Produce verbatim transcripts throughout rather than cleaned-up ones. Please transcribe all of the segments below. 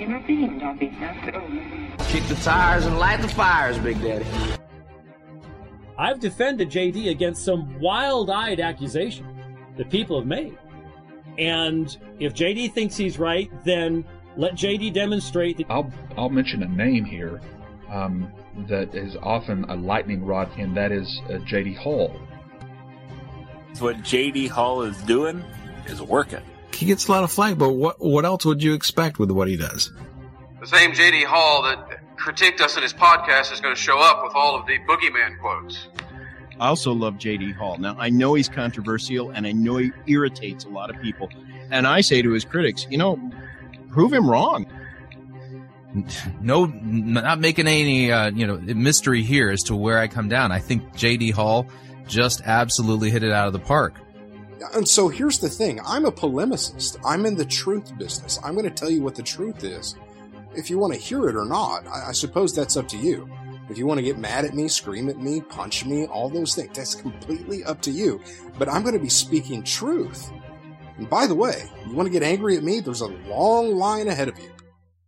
Kick the tires and light the fires, Big Daddy. I've defended J D against some wild-eyed accusation that people have made. And if J D thinks he's right, then let J D demonstrate that... I'll, I'll mention a name here um, that is often a lightning rod, and that is uh, J D Hall. What J D Hall is doing is working. He gets a lot of flack, but what what else would you expect with what he does? The same J D Hall that critiqued us in his podcast is going to show up with all of the boogeyman quotes. I also love J D Hall. Now, I know he's controversial, and I know he irritates a lot of people. And I say to his critics, you know, prove him wrong. No, not making any, uh, you know, mystery here as to where I come down. I think J D Hall just absolutely hit it out of the park. And so here's the thing. I'm a polemicist. I'm in the truth business. I'm going to tell you what the truth is. If you want to hear it or not, I, I suppose that's up to you. If you want to get mad at me, scream at me, punch me, all those things, that's completely up to you. But I'm going to be speaking truth. And by the way, you want to get angry at me? There's a long line ahead of you.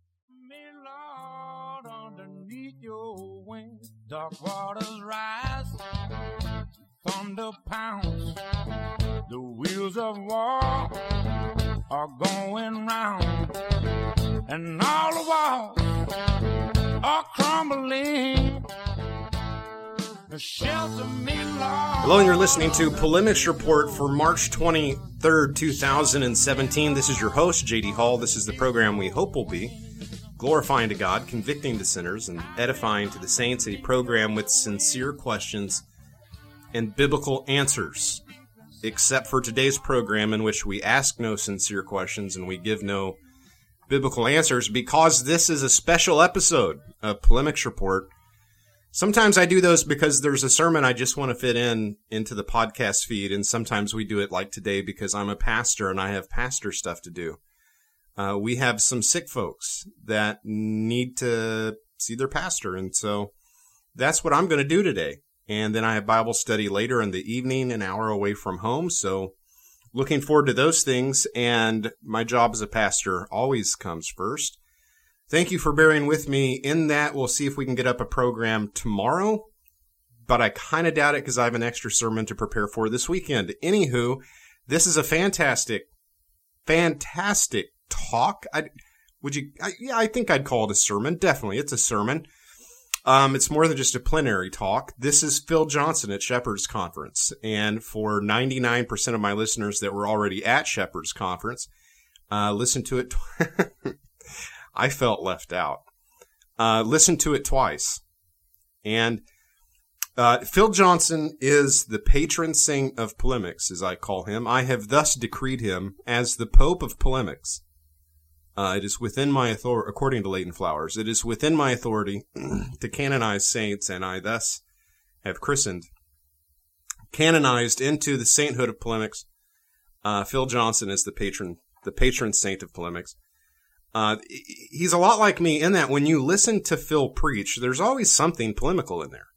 Dark waters rise, thunder pounds, the wheels of war are going round, and all the walls are crumbling. Shelter me, Lord. Hello, and you're listening to Polemics Report for March twenty-third, two thousand seventeen. This is your host, J D Hall. This is the program we hope will be glorifying to God, convicting to sinners, and edifying to the saints, a program with sincere questions and biblical answers, except for today's program in which we ask no sincere questions and we give no biblical answers, because this is a special episode of Polemics Report. Sometimes I do those because there's a sermon I just want to fit in into the podcast feed, and sometimes we do it like today because I'm a pastor and I have pastor stuff to do. Uh, we have some sick folks that need to see their pastor, and so that's what I'm going to do today. And then I have Bible study later in the evening, an hour away from home, so looking forward to those things, and my job as a pastor always comes first. Thank you for bearing with me in that. We'll see if we can get up a program tomorrow, but I kind of doubt it because I have an extra sermon to prepare for this weekend. Anywho, this is a fantastic, fantastic talk. I would you? I, yeah, I think I'd call it a sermon. Definitely, it's a sermon. Um, it's more than just a plenary talk. This is Phil Johnson at Shepherd's Conference, and for ninety-nine percent of my listeners that were already at Shepherd's Conference, uh, listen to it. Tw- I felt left out. Uh, listen to it twice, and uh, Phil Johnson is the patron saint of polemics, as I call him. I have thus decreed him as the Pope of polemics. Uh, it is within my authority, according to Leighton Flowers, it is within my authority to canonize saints, and I thus have christened, canonized into the sainthood of polemics, uh, Phil Johnson is the patron, the patron saint of polemics. Uh, he's a lot like me in that when you listen to Phil preach, there's always something polemical in there.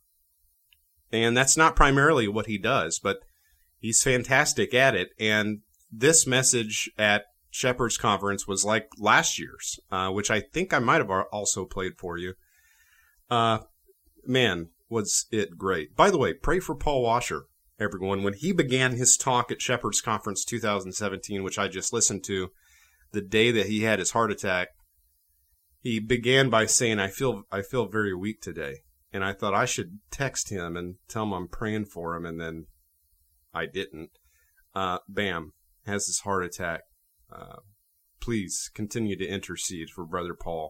And that's not primarily what he does, but he's fantastic at it. And this message at Shepherd's Conference was like last year's, uh, which I think I might have also played for you. Uh, man, was it great. By the way, pray for Paul Washer, everyone. When he began his talk at Shepherd's Conference two thousand seventeen, which I just listened to, the day that he had his heart attack, he began by saying, I feel, I feel very weak today. And I thought I should text him and tell him I'm praying for him. And then I didn't. Uh, bam, has his heart attack. Uh, please continue to intercede for Brother Paul.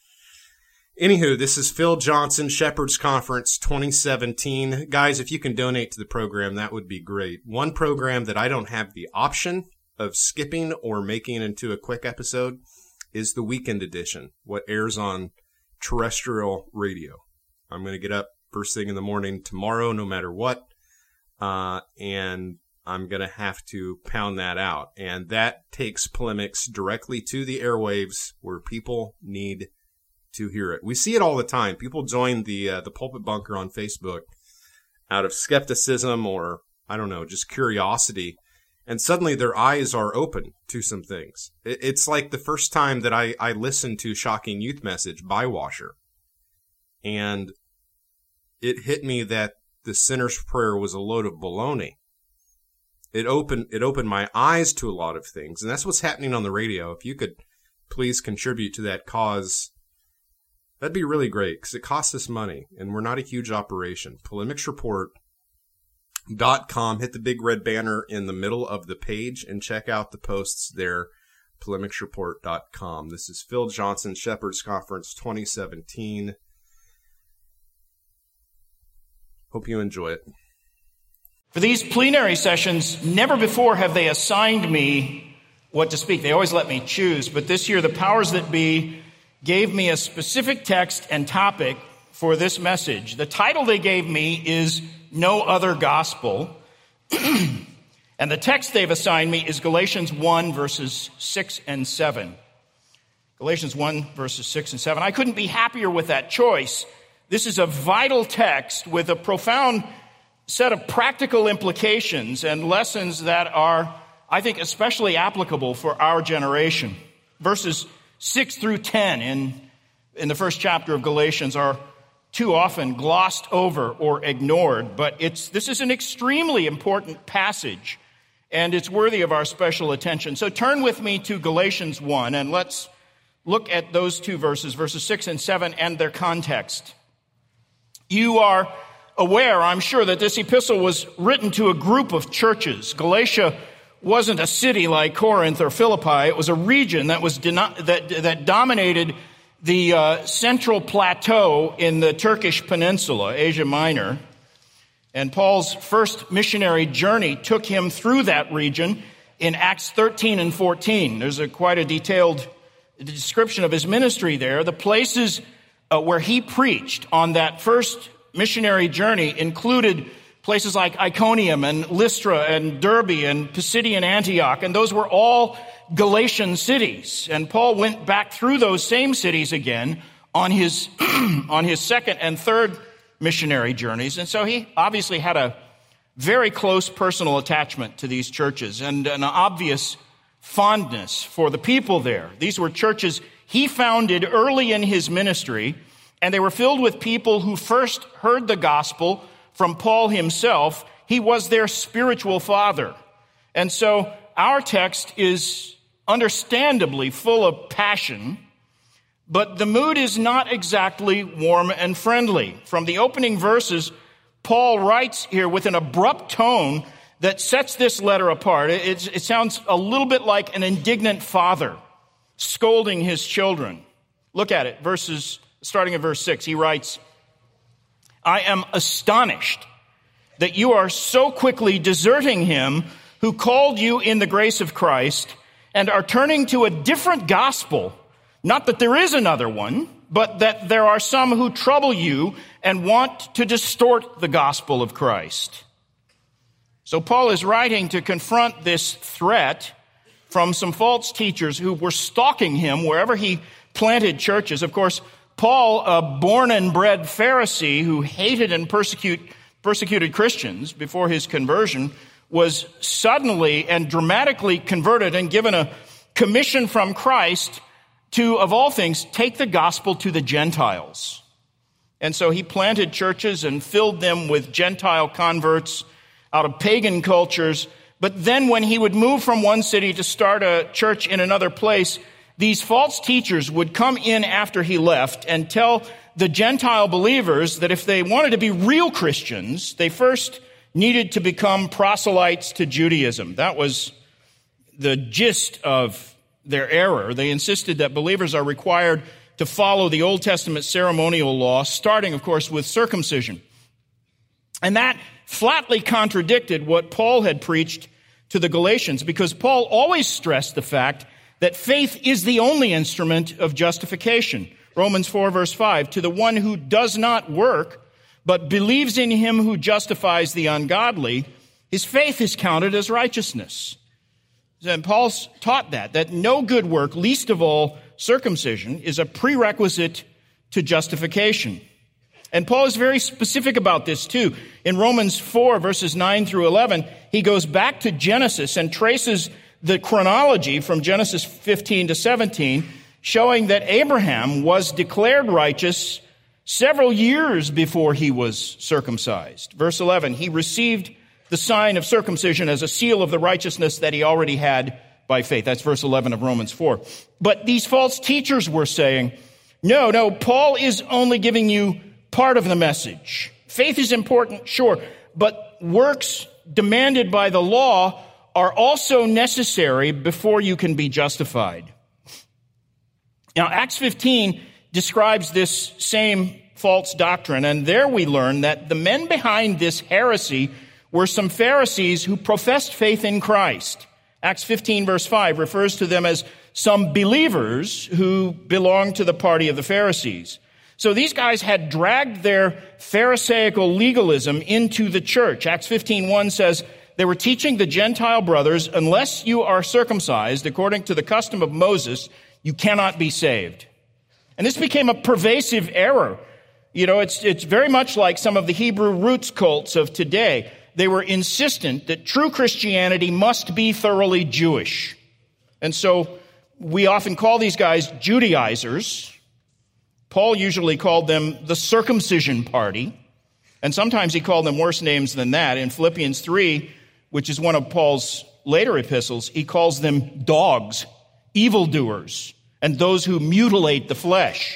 Anywho, this is Phil Johnson, Shepherd's Conference twenty seventeen. Guys, if you can donate to the program, that would be great. One program that I don't have the option of skipping or making into a quick episode is the weekend edition, what airs on terrestrial radio. I'm going to get up first thing in the morning tomorrow, no matter what, uh, and I'm going to have to pound that out. And that takes polemics directly to the airwaves where people need to hear it. We see it all the time. People join the uh, the Pulpit Bunker on Facebook out of skepticism or, I don't know, just curiosity. and suddenly their eyes are open to some things. It's like the first time that I, I listened to Shocking Youth Message by Washer, and it hit me that the sinner's prayer was a load of baloney. It opened, it opened my eyes to a lot of things, and that's what's happening on the radio. If you could please contribute to that cause, that'd be really great, because it costs us money, and we're not a huge operation. polemics report dot com. Hit the big red banner in the middle of the page and check out the posts there, polemics report dot com. This is Phil Johnson, Shepherd's Conference twenty seventeen. Hope you enjoy it. For these plenary sessions, never before have they assigned me what to speak. They always let me choose, but this year the powers that be gave me a specific text and topic for this message. The title they gave me is No Other Gospel, and the text they've assigned me is Galatians one, verses six and seven. Galatians one, verses six and seven. I couldn't be happier with that choice. This is a vital text with a profound set of practical implications and lessons that are, I think, especially applicable for our generation. Verses six through ten in, in the first chapter of Galatians are too often glossed over or ignored, but it's this is an extremely important passage, and it's worthy of our special attention. So turn with me to Galatians one, and let's look at those two verses, verses six and seven, and their context. You are aware, I'm sure, that this epistle was written to a group of churches. Galatia wasn't a city like Corinth or Philippi. It was a region that was deno- that that dominated the uh, central plateau in the Turkish peninsula, Asia Minor. And Paul's first missionary journey took him through that region in Acts thirteen and fourteen. There's a quite a detailed description of his ministry there. The places uh, where he preached on that first missionary journey included places like Iconium and Lystra and Derbe and Pisidian Antioch, and those were all Galatian cities. And Paul went back through those same cities again on his on his second and third missionary journeys. And so he obviously had a very close personal attachment to these churches and an obvious fondness for the people there. These were churches he founded early in his ministry, and they were filled with people who first heard the gospel from Paul himself. He was their spiritual father. And so our text is understandably full of passion, but the mood is not exactly warm and friendly. From the opening verses, Paul writes here with an abrupt tone that sets this letter apart. It, it sounds a little bit like an indignant father scolding his children. Look at it, verses starting at verse six. He writes, I am astonished that you are so quickly deserting him who called you in the grace of Christ and are turning to a different gospel. Not that there is another one, but that there are some who trouble you and want to distort the gospel of Christ. So Paul is writing to confront this threat from some false teachers who were stalking him wherever he planted churches. Of course, Paul, a born and bred Pharisee who hated and persecute, persecuted Christians before his conversion, was suddenly and dramatically converted and given a commission from Christ to, of all things, take the gospel to the Gentiles. And so he planted churches and filled them with Gentile converts out of pagan cultures. But then when he would move from one city to start a church in another place, these false teachers would come in after he left and tell the Gentile believers that if they wanted to be real Christians, they first needed to become proselytes to Judaism. That was the gist of their error. They insisted that believers are required to follow the Old Testament ceremonial law, starting, of course, with circumcision. And that flatly contradicted what Paul had preached to the Galatians, because Paul always stressed the fact that faith is the only instrument of justification. Romans four, verse five, to the one who does not work, but believes in him who justifies the ungodly, his faith is counted as righteousness. And Paul's taught that, that no good work, least of all circumcision, is a prerequisite to justification. And Paul is very specific about this too. In Romans four, verses nine through eleven, he goes back to Genesis and traces the chronology from Genesis fifteen to seventeen, showing that Abraham was declared righteous several years before he was circumcised. Verse eleven, he received the sign of circumcision as a seal of the righteousness that he already had by faith. That's verse eleven of Romans four. But these false teachers were saying, no, no, Paul is only giving you part of the message. Faith is important, sure, but works demanded by the law are also necessary before you can be justified. Now, Acts fifteen describes this same false doctrine, and there we learn that the men behind this heresy were some Pharisees who professed faith in Christ. Acts fifteen, verse five, refers to them as some believers who belonged to the party of the Pharisees. So these guys had dragged their Pharisaical legalism into the church. Acts fifteen one says, they were teaching the Gentile brothers, unless you are circumcised according to the custom of Moses, you cannot be saved. And this became a pervasive error. You know, it's, it's very much like some of the Hebrew roots cults of today. They were insistent that true Christianity must be thoroughly Jewish. And so we often call these guys Judaizers. Paul usually called them the circumcision party. And sometimes he called them worse names than that. In Philippians three, which is one of Paul's later epistles, he calls them dogs, evildoers, and those who mutilate the flesh.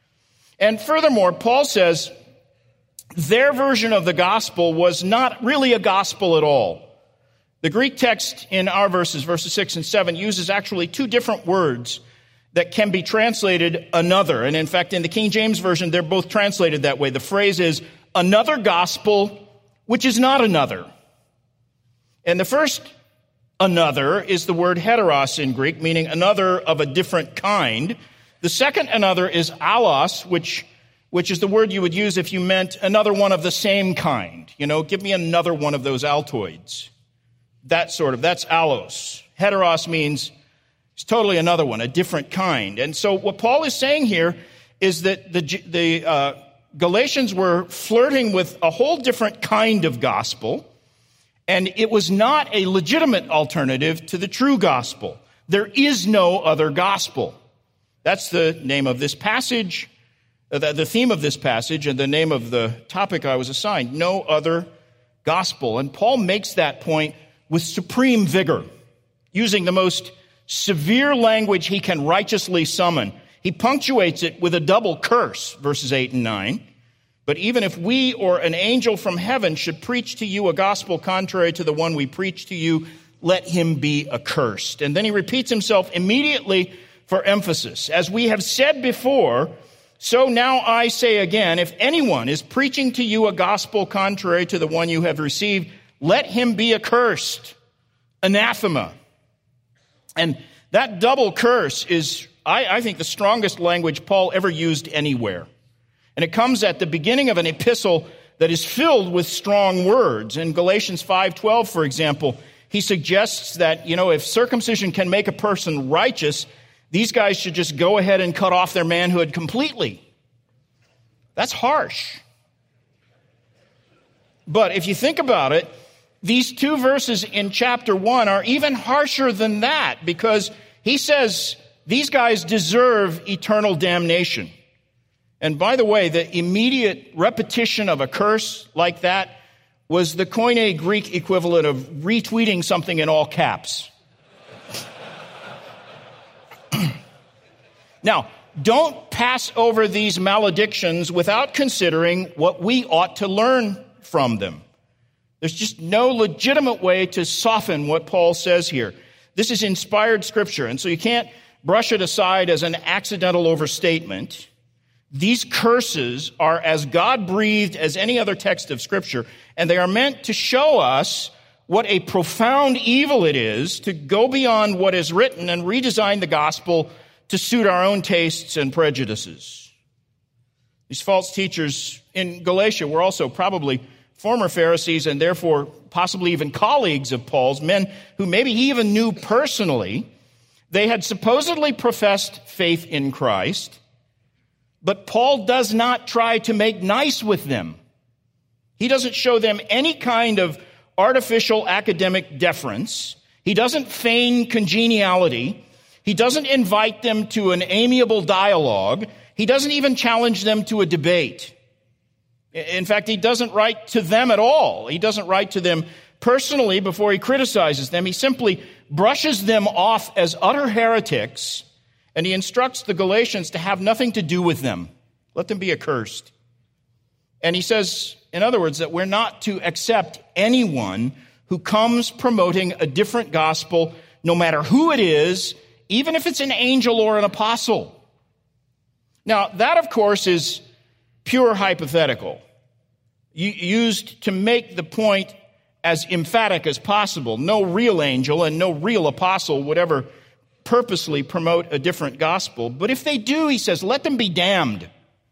And furthermore, Paul says their version of the gospel was not really a gospel at all. The Greek text in our verses, verses six and seven, uses actually two different words that can be translated another. And in fact, in the King James Version, they're both translated that way. The phrase is another gospel, which is not another. And the first another is the word heteros in Greek, meaning another of a different kind. The second another is allos, which, which is the word you would use if you meant another one of the same kind. You know, give me another one of those Altoids. That sort of, that's allos. Heteros means it's totally another one, a different kind. And so what Paul is saying here is that the, the uh, Galatians were flirting with a whole different kind of gospel, and it was not a legitimate alternative to the true gospel. There is no other gospel. That's the name of this passage, uh, the, the theme of this passage, and the name of the topic I was assigned, no other gospel. And Paul makes that point with supreme vigor, using the most severe language he can righteously summon. He punctuates it with a double curse, verses eight and nine. But even if we or an angel from heaven should preach to you a gospel contrary to the one we preach to you, let him be accursed. And then he repeats himself immediately for emphasis. As we have said before, so now I say again, if anyone is preaching to you a gospel contrary to the one you have received, let him be accursed, anathema. And that double curse is, I, I think, the strongest language Paul ever used anywhere. And it comes at the beginning of an epistle that is filled with strong words. In Galatians five twelve, for example, he suggests that, you know, if circumcision can make a person righteous, these guys should just go ahead and cut off their manhood completely. That's harsh. But if you think about it, these two verses in chapter one are even harsher than that, because he says these guys deserve eternal damnation. And by the way, the immediate repetition of a curse like that was the Koine Greek equivalent of retweeting something in all caps. Now, don't pass over these maledictions without considering what we ought to learn from them. There's just no legitimate way to soften what Paul says here. This is inspired scripture, and so you can't brush it aside as an accidental overstatement. These curses are as God-breathed as any other text of scripture, and they are meant to show us what a profound evil it is to go beyond what is written and redesign the gospel to suit our own tastes and prejudices. These false teachers in Galatia were also probably former Pharisees and therefore possibly even colleagues of Paul's, men who maybe he even knew personally. They had supposedly professed faith in Christ, But Paul does not try to make nice with them. He doesn't show them any kind of artificial academic deference. He doesn't feign congeniality. He doesn't invite them to an amiable dialogue. He doesn't even challenge them to a debate. In fact, he doesn't write to them at all. He doesn't write to them personally before he criticizes them. He simply brushes them off as utter heretics, and he instructs the Galatians to have nothing to do with them. Let them be accursed. And he says, in other words, that we're not to accept anyone who comes promoting a different gospel, no matter who it is, even if it's an angel or an apostle. Now, that, of course, is pure hypothetical, used to make the point as emphatic as possible. No real angel and no real apostle would ever purposely promote a different gospel. But if they do, he says, let them be damned.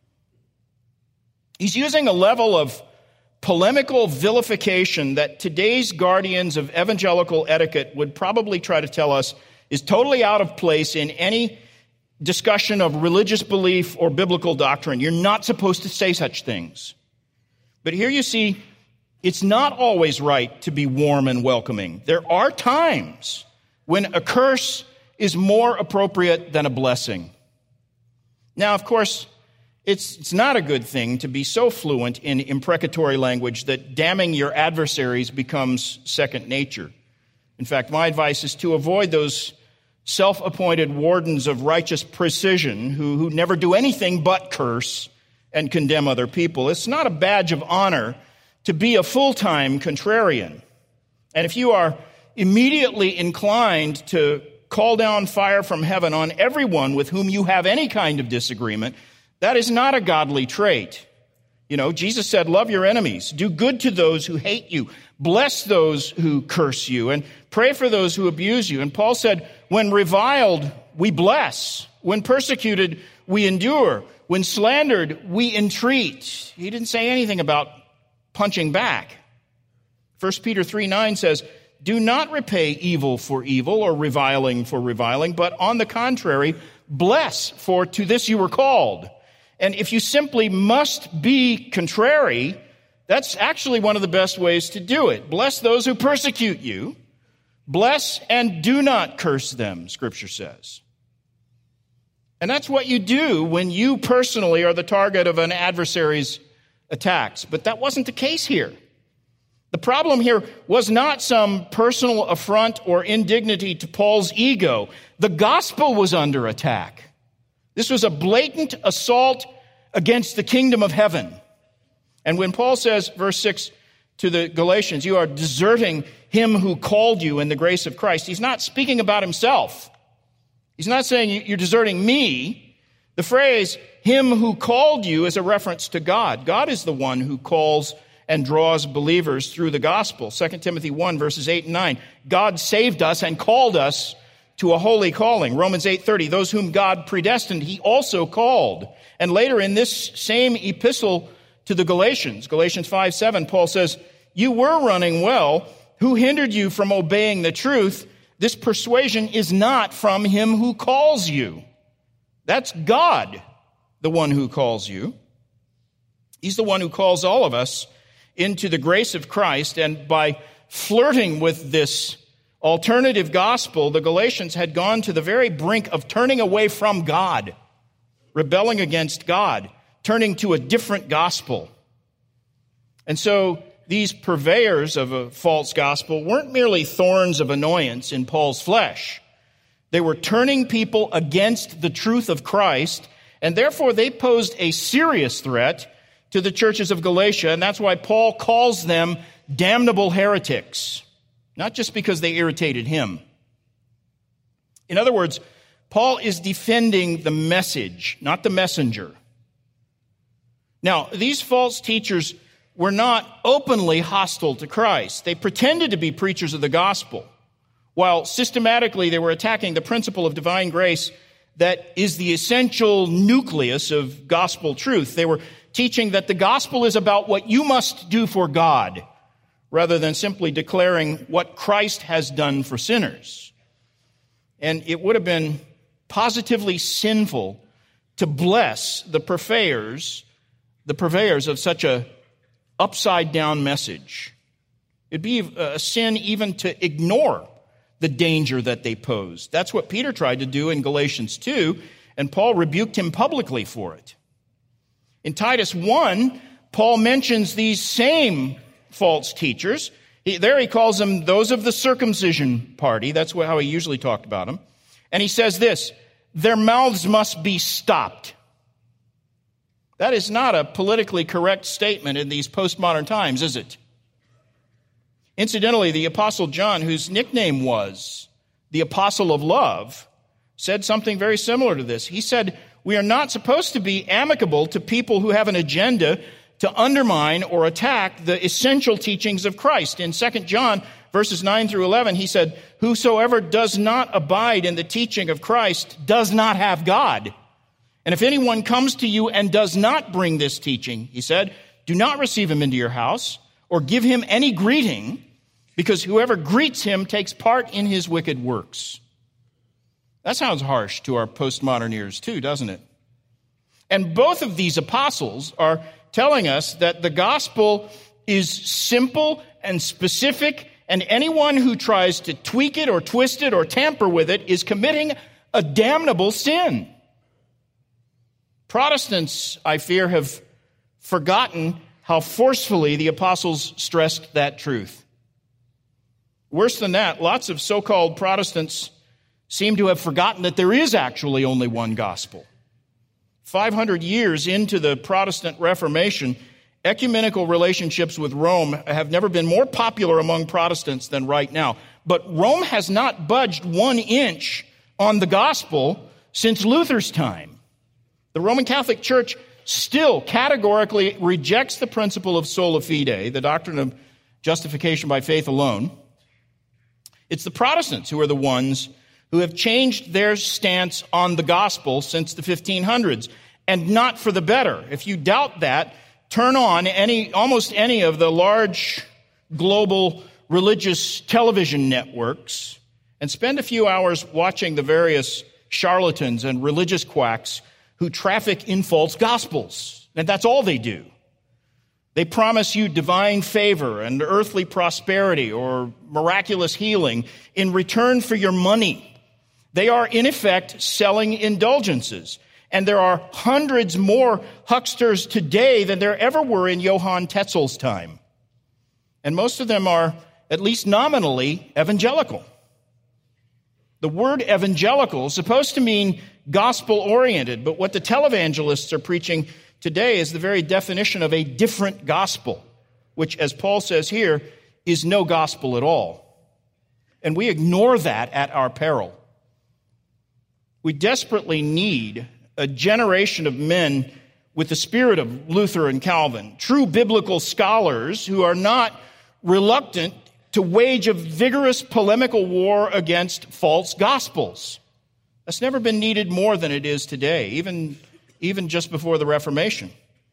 He's using a level of polemical vilification that today's guardians of evangelical etiquette would probably try to tell us is totally out of place in any discussion of religious belief or biblical doctrine. You're not supposed to say such things. But here you see, it's not always right to be warm and welcoming. There are times when a curse is more appropriate than a blessing. Now, of course, it's, it's not a good thing to be so fluent in imprecatory language that damning your adversaries becomes second nature. In fact, my advice is to avoid those self-appointed wardens of righteous precision who, who never do anything but curse and condemn other people. It's not a badge of honor to be a full-time contrarian. And if you are immediately inclined to call down fire from heaven on everyone with whom you have any kind of disagreement, that is not a godly trait. You know, Jesus said, love your enemies, do good to those who hate you, bless those who curse you, and pray for those who abuse you. And Paul said, when reviled, we bless. When persecuted, we endure. When slandered, we entreat. He didn't say anything about punching back. First Peter three nine says, do not repay evil for evil or reviling for reviling, but on the contrary, bless, for to this you were called. And if you simply must be contrary, that's actually one of the best ways to do it. Bless those who persecute you. Bless and do not curse them, Scripture says. And that's what you do when you personally are the target of an adversary's attacks. But that wasn't the case here. The problem here was not some personal affront or indignity to Paul's ego. The gospel was under attack. This was a blatant assault against the kingdom of heaven. And when Paul says, verse six, to the Galatians, you are deserting him who called you in the grace of Christ, he's not speaking about himself. He's not saying you're deserting me. The phrase, him who called you, is a reference to God. God is the one who calls and draws believers through the gospel. Second Timothy one, verses eight and nine. God saved us and called us to a holy calling. Romans eight thirty, those whom God predestined, he also called. And later in this same epistle to the Galatians, Galatians five seven, Paul says, you were running well. Who hindered you from obeying the truth? This persuasion is not from him who calls you. That's God, the one who calls you. He's the one who calls all of us into the grace of Christ. And by flirting with this alternative gospel, the Galatians had gone to the very brink of turning away from God, rebelling against God, turning to a different gospel. And so these purveyors of a false gospel weren't merely thorns of annoyance in Paul's flesh. They were turning people against the truth of Christ, and therefore they posed a serious threat to the churches of Galatia, and that's why Paul calls them damnable heretics, not just because they irritated him. In other words, Paul is defending the message, not the messenger. Now, these false teachers were not openly hostile to Christ. They pretended to be preachers of the gospel, while systematically they were attacking the principle of divine grace that is the essential nucleus of gospel truth. They were teaching that the gospel is about what you must do for God, rather than simply declaring what Christ has done for sinners. And it would have been positively sinful to bless the purveyors, the purveyors of such a upside-down message. It'd be a sin even to ignore the danger that they posed. That's what Peter tried to do in Galatians two, and Paul rebuked him publicly for it. In Titus one, Paul mentions these same false teachers. He, there he calls them those of the circumcision party. That's what, how he usually talked about them. And he says this, their mouths must be stopped. That is not a politically correct statement in these postmodern times, is it? Incidentally, the Apostle John, whose nickname was the Apostle of Love, said something very similar to this. He said, we are not supposed to be amicable to people who have an agenda to undermine or attack the essential teachings of Christ. In Second John, verses nine through eleven, he said, whosoever does not abide in the teaching of Christ does not have God. And if anyone comes to you and does not bring this teaching, he said, do not receive him into your house or give him any greeting, because whoever greets him takes part in his wicked works. That sounds harsh to our postmodern ears too, doesn't it? And both of these apostles are telling us that the gospel is simple and specific, and anyone who tries to tweak it or twist it or tamper with it is committing a damnable sin. Protestants, I fear, have forgotten how forcefully the apostles stressed that truth. Worse than that, lots of so-called Protestants seem to have forgotten that there is actually only one gospel. five hundred years into the Protestant Reformation, ecumenical relationships with Rome have never been more popular among Protestants than right now. But Rome has not budged one inch on the gospel since Luther's time. The Roman Catholic Church still categorically rejects the principle of sola fide, the doctrine of justification by faith alone. It's the Protestants who are the ones who have changed their stance on the gospel since the fifteen hundreds, and not for the better. If you doubt that, turn on any, almost any of the large global religious television networks and spend a few hours watching the various charlatans and religious quacks who traffic in false gospels. And that's all they do. They promise you divine favor and earthly prosperity or miraculous healing in return for your money. They are, in effect, selling indulgences. And there are hundreds more hucksters today than there ever were in Johann Tetzel's time. And most of them are, at least nominally, evangelical. The word evangelical is supposed to mean gospel-oriented, but what the televangelists are preaching today is the very definition of a different gospel, which, as Paul says here, is no gospel at all. And we ignore that at our peril. We desperately need a generation of men with the spirit of Luther and Calvin, true biblical scholars who are not reluctant to wage a vigorous polemical war against false gospels. That's never been needed more than it is today, even, even just before the Reformation.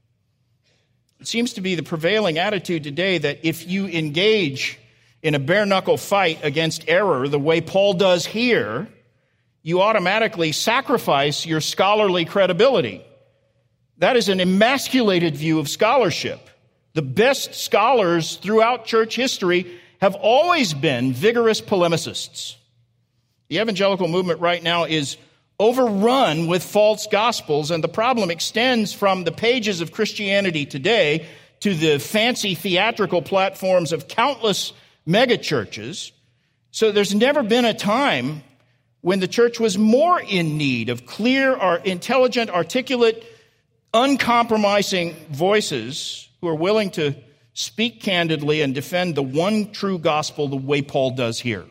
It seems to be the prevailing attitude today that if you engage in a bare-knuckle fight against error the way Paul does here, you automatically sacrifice your scholarly credibility. That is an emasculated view of scholarship. The best scholars throughout church history have always been vigorous polemicists. The evangelical movement right now is overrun with false gospels, and the problem extends from the pages of Christianity Today to the fancy theatrical platforms of countless megachurches. So there's never been a time when the church was more in need of clear, or intelligent, articulate, uncompromising voices who are willing to speak candidly and defend the one true gospel the way Paul does here.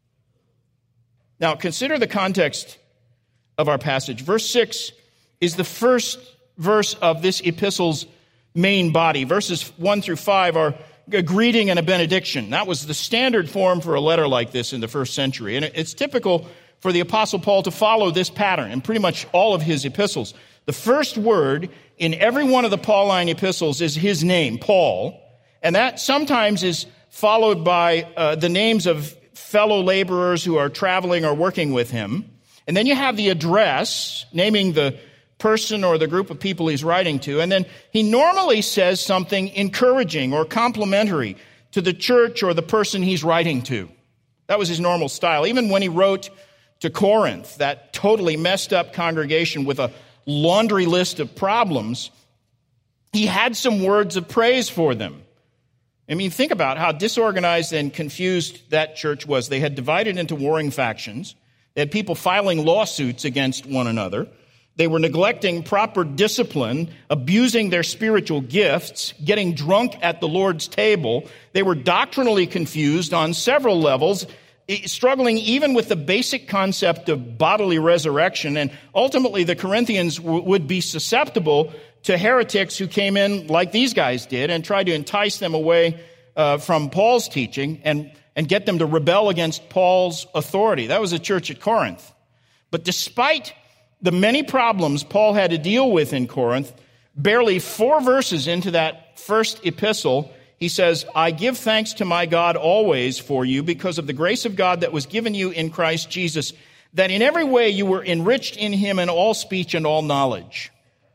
Now, consider the context of our passage. Verse six is the first verse of this epistle's main body. Verses one through five are a greeting and a benediction. That was the standard form for a letter like this in the first century. And it's typical for the Apostle Paul to follow this pattern in pretty much all of his epistles. The first word in every one of the Pauline epistles is his name, Paul, and that sometimes is followed by uh, the names of fellow laborers who are traveling or working with him. And then you have the address, naming the person or the group of people he's writing to. And then he normally says something encouraging or complimentary to the church or the person he's writing to. That was his normal style. Even when he wrote to Corinth, that totally messed up congregation with a laundry list of problems, he had some words of praise for them. I mean, think about how disorganized and confused that church was. They had divided into warring factions. They had people filing lawsuits against one another. They were neglecting proper discipline, abusing their spiritual gifts, getting drunk at the Lord's table. They were doctrinally confused on several levels, struggling even with the basic concept of bodily resurrection. And ultimately, the Corinthians w- would be susceptible to heretics who came in like these guys did and tried to entice them away uh, from Paul's teaching and, and get them to rebel against Paul's authority. That was the church at Corinth. But despite the many problems Paul had to deal with in Corinth, barely four verses into that first epistle, he says, I give thanks to my God always for you because of the grace of God that was given you in Christ Jesus, that in every way you were enriched in him in all speech and all knowledge.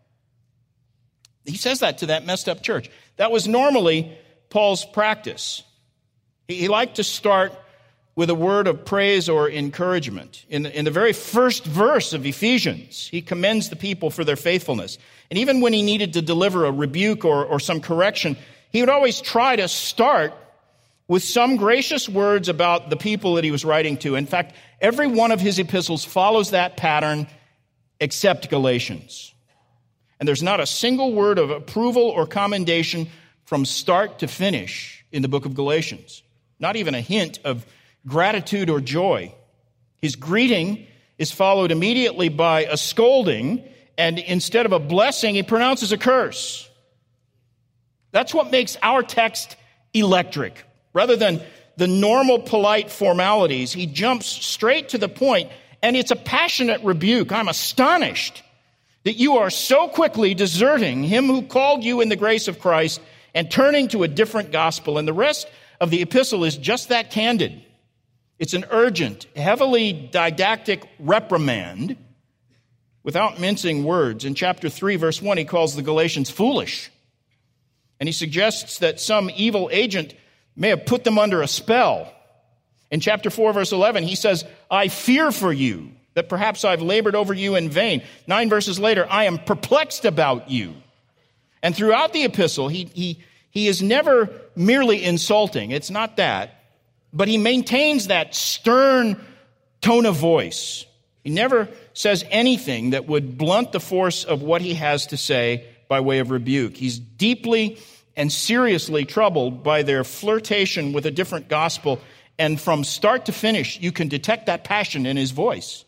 He says that to that messed up church. That was normally Paul's practice. He, he liked to start with a word of praise or encouragement. In the, in the very first verse of Ephesians, he commends the people for their faithfulness. And even when he needed to deliver a rebuke or, or some correction, he would always try to start with some gracious words about the people that he was writing to. In fact, every one of his epistles follows that pattern except Galatians. And there's not a single word of approval or commendation from start to finish in the book of Galatians. Not even a hint of gratitude or joy. His greeting is followed immediately by a scolding, and instead of a blessing, he pronounces a curse. That's what makes our text electric. Rather than the normal polite formalities, he jumps straight to the point, and it's a passionate rebuke. I'm astonished that you are so quickly deserting him who called you in the grace of Christ and turning to a different gospel. And the rest of the epistle is just that candid. It's an urgent, heavily didactic reprimand without mincing words. In chapter three, verse one, he calls the Galatians foolish. And he suggests that some evil agent may have put them under a spell. In chapter four, verse eleven, he says, I fear for you, that perhaps I've labored over you in vain. Nine verses later, I am perplexed about you. And throughout the epistle, he, he, he is never merely insulting. It's not that. But he maintains that stern tone of voice. He never says anything that would blunt the force of what he has to say by way of rebuke. He's deeply and seriously troubled by their flirtation with a different gospel. And from start to finish, you can detect that passion in his voice.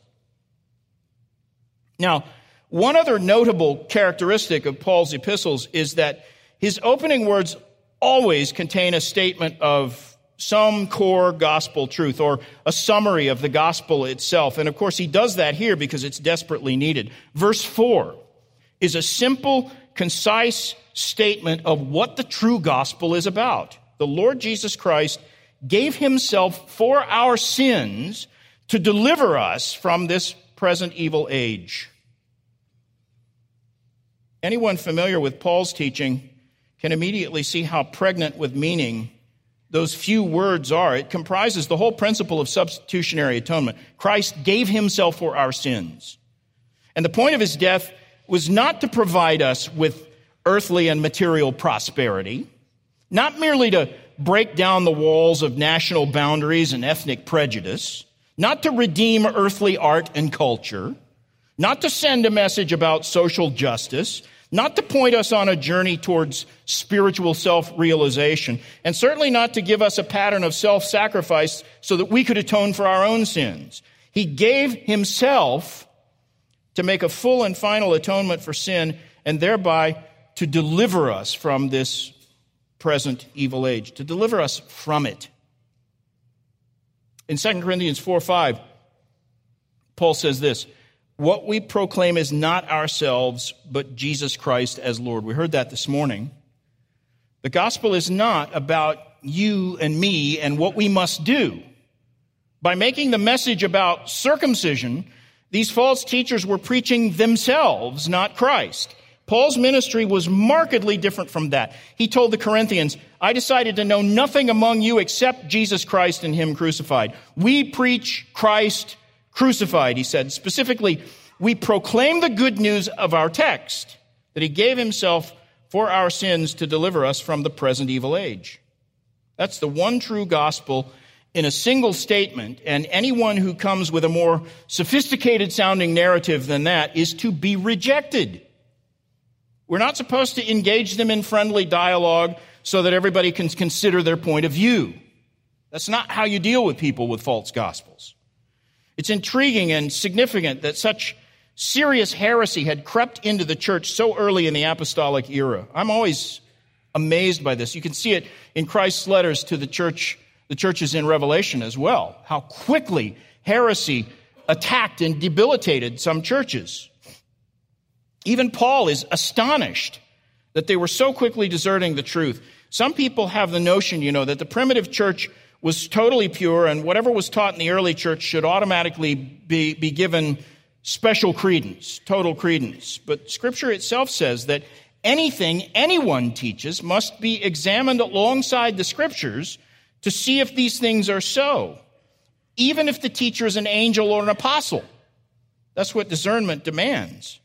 Now, one other notable characteristic of Paul's epistles is that his opening words always contain a statement of some core gospel truth or a summary of the gospel itself. And of course, he does that here because it's desperately needed. Verse four is a simple, concise statement of what the true gospel is about. The Lord Jesus Christ gave himself for our sins to deliver us from this present evil age. Anyone familiar with Paul's teaching can immediately see how pregnant with meaning those few words are. It comprises the whole principle of substitutionary atonement. Christ gave himself for our sins. And the point of his death was not to provide us with earthly and material prosperity, not merely to break down the walls of national boundaries and ethnic prejudice, not to redeem earthly art and culture, not to send a message about social justice, not to point us on a journey towards spiritual self-realization, and certainly not to give us a pattern of self-sacrifice so that we could atone for our own sins. He gave himself to make a full and final atonement for sin and thereby to deliver us from this present evil age, to deliver us from it. In Second Corinthians four five, Paul says this, what we proclaim is not ourselves, but Jesus Christ as Lord. We heard that this morning. The gospel is not about you and me and what we must do. By making the message about circumcision These false teachers were preaching themselves, not Christ. Paul's ministry was markedly different from that. He told the Corinthians, I decided to know nothing among you except Jesus Christ and him crucified. We preach Christ crucified, he said. Specifically, we proclaim the good news of our text, that he gave himself for our sins to deliver us from the present evil age. That's the one true gospel in a single statement, and anyone who comes with a more sophisticated sounding narrative than that is to be rejected. We're not supposed to engage them in friendly dialogue so that everybody can consider their point of view. That's not how you deal with people with false gospels. It's intriguing and significant that such serious heresy had crept into the church so early in the apostolic era. I'm always amazed by this. You can see it in Christ's letters to the church, the churches in Revelation as well, how quickly heresy attacked and debilitated some churches. Even Paul is astonished that they were so quickly deserting the truth. Some people have the notion, you know, that the primitive church was totally pure and whatever was taught in the early church should automatically be, be given special credence, total credence. But Scripture itself says that anything anyone teaches must be examined alongside the Scriptures to see if these things are so, even if the teacher is an angel or an apostle. That's what discernment demands.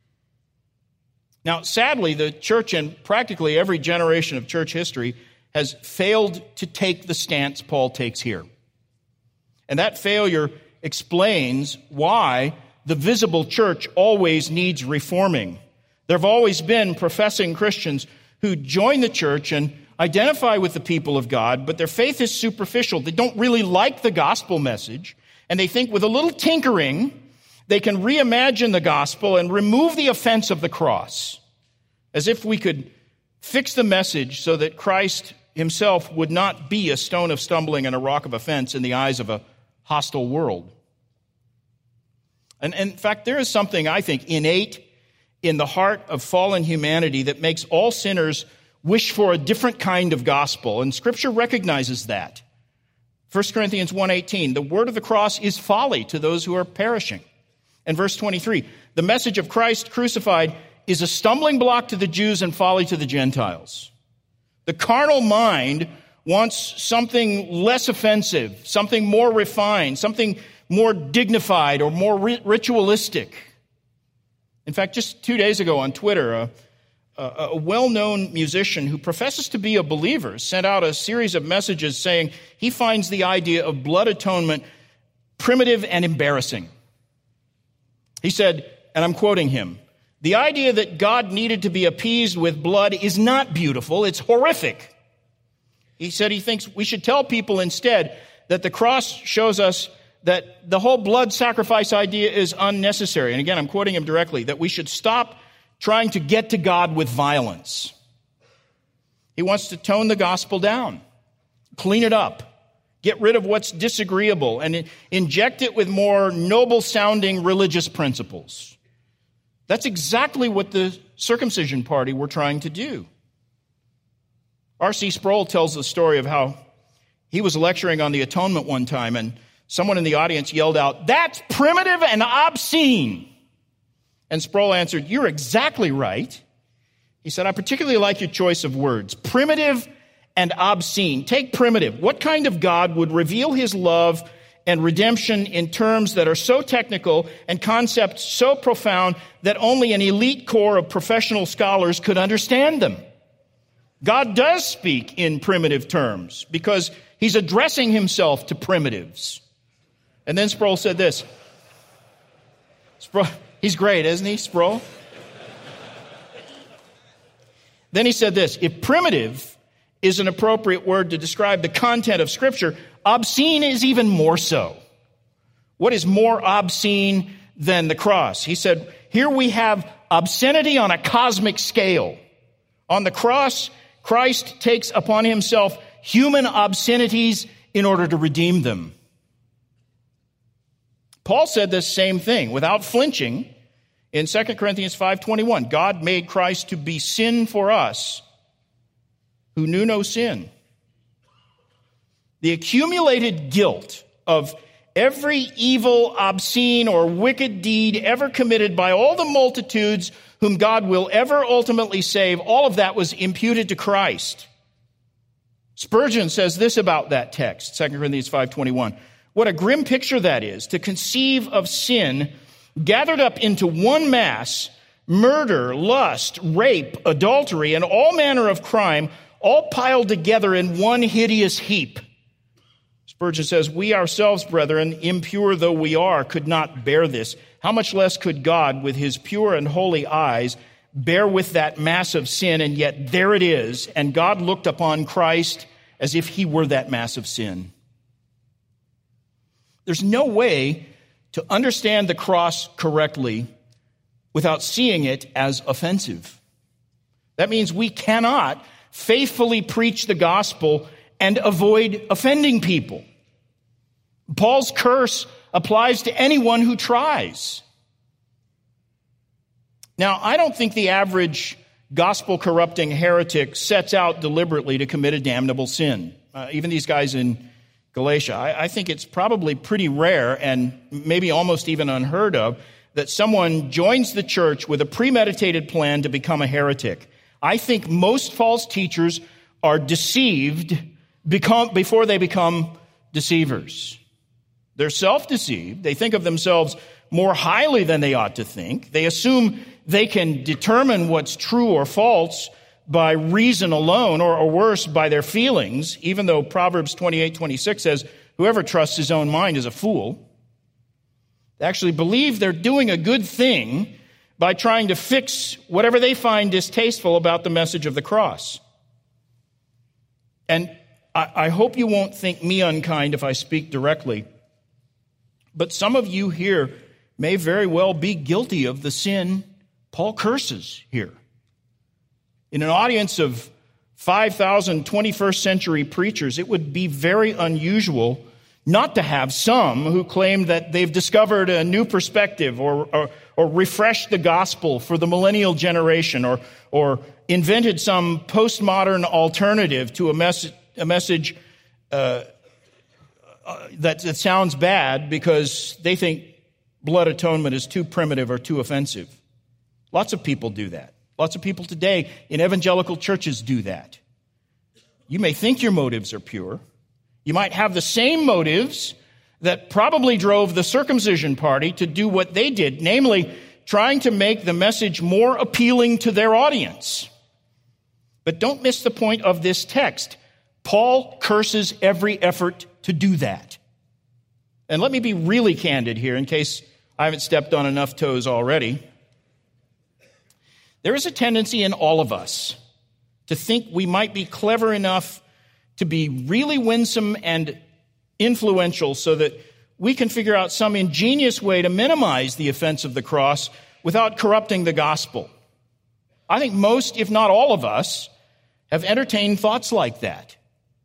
Now, sadly, the church in practically every generation of church history has failed to take the stance Paul takes here. And that failure explains why the visible church always needs reforming. There have always been professing Christians who join the church and identify with the people of God, but their faith is superficial. They don't really like the gospel message, and they think with a little tinkering, they can reimagine the gospel and remove the offense of the cross, as if we could fix the message so that Christ himself would not be a stone of stumbling and a rock of offense in the eyes of a hostile world. And, and in fact, there is something, I think, innate in the heart of fallen humanity that makes all sinners wish for a different kind of gospel, and Scripture recognizes that. First Corinthians one eighteen, the word of the cross is folly to those who are perishing. And verse twenty-three, the message of Christ crucified is a stumbling block to the Jews and folly to the Gentiles. The carnal mind wants something less offensive, something more refined, something more dignified or more ritualistic. In fact, just two days ago on Twitter, a, a, a well-known musician who professes to be a believer sent out a series of messages saying he finds the idea of blood atonement primitive and embarrassing. He said, and I'm quoting him, the idea that God needed to be appeased with blood is not beautiful, it's horrific. He said he thinks we should tell people instead that the cross shows us that the whole blood sacrifice idea is unnecessary. And again, I'm quoting him directly, that we should stop trying to get to God with violence. He wants to tone the gospel down, clean it up, get rid of what's disagreeable, and inject it with more noble-sounding religious principles. That's exactly what the circumcision party were trying to do. R C Sproul tells the story of how he was lecturing on the atonement one time, and someone in the audience yelled out, "That's primitive and obscene." And Sproul answered, "You're exactly right." He said, "I particularly like your choice of words, primitive and obscene. Take primitive. What kind of God would reveal his love and redemption in terms that are so technical and concepts so profound that only an elite corps of professional scholars could understand them? God does speak in primitive terms because he's addressing himself to primitives." And then Sproul said this. Sproul, he's great, isn't he, Sproul? Then he said this, if primitive is an appropriate word to describe the content of Scripture, obscene is even more so. What is more obscene than the cross? He said, here we have obscenity on a cosmic scale. On the cross, Christ takes upon himself human obscenities in order to redeem them. Paul said this same thing without flinching in Second Corinthians five twenty-one. God made Christ to be sin for us who knew no sin. The accumulated guilt of every evil, obscene, or wicked deed ever committed by all the multitudes whom God will ever ultimately save, all of that was imputed to Christ. Spurgeon says this about that text, Second Corinthians five twenty-one. What a grim picture that is, to conceive of sin gathered up into one mass, murder, lust, rape, adultery, and all manner of crime, all piled together in one hideous heap. Spurgeon says, we ourselves, brethren, impure though we are, could not bear this. How much less could God, with his pure and holy eyes, bear with that mass of sin? And yet there it is. And God looked upon Christ as if he were that mass of sin. There's no way to understand the cross correctly without seeing it as offensive. That means we cannot faithfully preach the gospel and avoid offending people. Paul's curse applies to anyone who tries. Now, I don't think the average gospel-corrupting heretic sets out deliberately to commit a damnable sin. Uh, even these guys in Galatia, I, I think it's probably pretty rare and maybe almost even unheard of that someone joins the church with a premeditated plan to become a heretic. I think most false teachers are deceived become, before they become deceivers. They're self-deceived. They think of themselves more highly than they ought to think. They assume they can determine what's true or false by reason alone, or, or worse, by their feelings, even though Proverbs twenty-eight twenty-six says, whoever trusts his own mind is a fool. They actually believe they're doing a good thing by trying to fix whatever they find distasteful about the message of the cross. And I, I hope you won't think me unkind if I speak directly, but some of you here may very well be guilty of the sin Paul curses here. In an audience of five thousand twenty-first century preachers, it would be very unusual not to have some who claim that they've discovered a new perspective or, or, or refreshed the gospel for the millennial generation or, or invented some postmodern alternative to a, mes- a message uh, uh, that, that sounds bad because they think blood atonement is too primitive or too offensive. Lots of people do that. Lots of people today in evangelical churches do that. You may think your motives are pure. You might have the same motives that probably drove the circumcision party to do what they did, namely trying to make the message more appealing to their audience. But don't miss the point of this text. Paul curses every effort to do that. And let me be really candid here in case I haven't stepped on enough toes already. There is a tendency in all of us to think we might be clever enough to be really winsome and influential so that we can figure out some ingenious way to minimize the offense of the cross without corrupting the gospel. I think most, if not all of us, have entertained thoughts like that.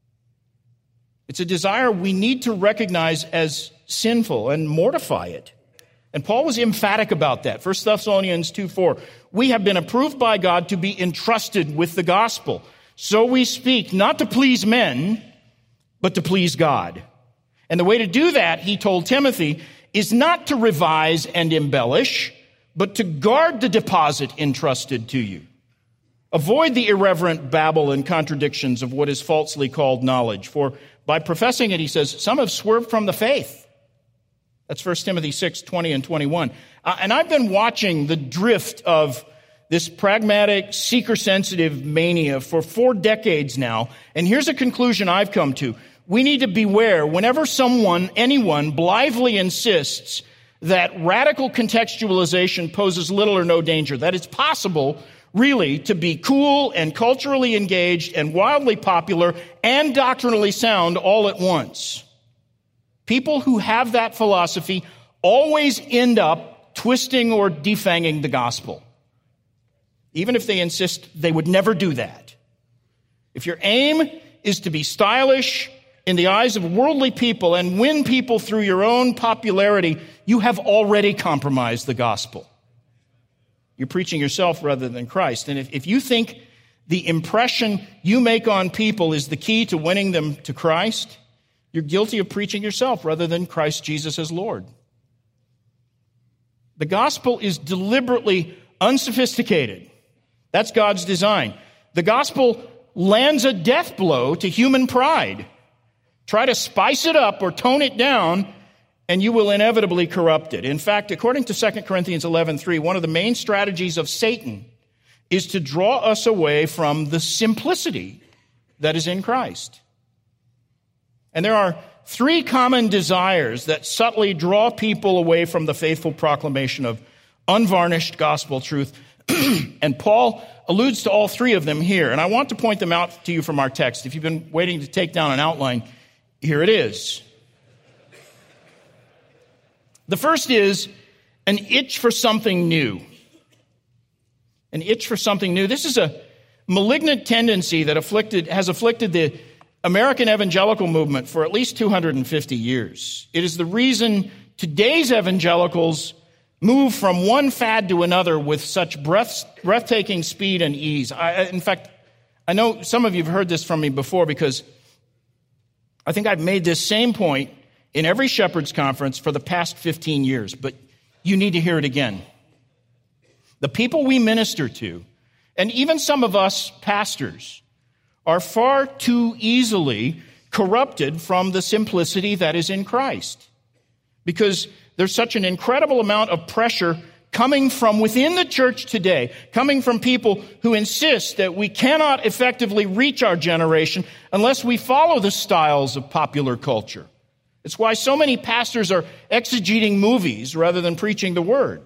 It's a desire we need to recognize as sinful and mortify it. And Paul was emphatic about that. First Thessalonians two four. We have been approved by God to be entrusted with the gospel. So we speak not to please men, but to please God. And the way to do that, he told Timothy, is not to revise and embellish, but to guard the deposit entrusted to you. Avoid the irreverent babble and contradictions of what is falsely called knowledge. For by professing it, he says, some have swerved from the faith. That's First Timothy six twenty and twenty-one. Uh, and I've been watching the drift of this pragmatic, seeker-sensitive mania for four decades now. And here's a conclusion I've come to. We need to beware whenever someone, anyone, blithely insists that radical contextualization poses little or no danger, that it's possible, really, to be cool and culturally engaged and wildly popular and doctrinally sound all at once. People who have that philosophy always end up twisting or defanging the gospel, even if they insist they would never do that. If your aim is to be stylish in the eyes of worldly people and win people through your own popularity, you have already compromised the gospel. You're preaching yourself rather than Christ. And if, if you think the impression you make on people is the key to winning them to Christ, You're guilty of preaching yourself rather than Christ Jesus as Lord. The gospel is deliberately unsophisticated. That's God's design. The gospel lands a death blow to human pride. Try to spice it up or tone it down, and you will inevitably corrupt it. In fact, according to Second Corinthians eleven three, one of the main strategies of Satan is to draw us away from the simplicity that is in Christ. And there are three common desires that subtly draw people away from the faithful proclamation of unvarnished gospel truth. And Paul alludes to all three of them here. And I want to point them out to you from our text. If you've been waiting to take down an outline, here it is. The first is an itch for something new. An itch for something new. This is a malignant tendency that afflicted has afflicted the American evangelical movement for at least two hundred fifty years. It is the reason today's evangelicals move from one fad to another with such breath, breathtaking speed and ease. I, in fact, I know some of you have heard this from me before because I think I've made this same point in every Shepherd's Conference for the past fifteen years, but you need to hear it again. The people we minister to, and even some of us pastors, are far too easily corrupted from the simplicity that is in Christ. Because there's such an incredible amount of pressure coming from within the church today, coming from people who insist that we cannot effectively reach our generation unless we follow the styles of popular culture. It's why so many pastors are exegeting movies rather than preaching the word.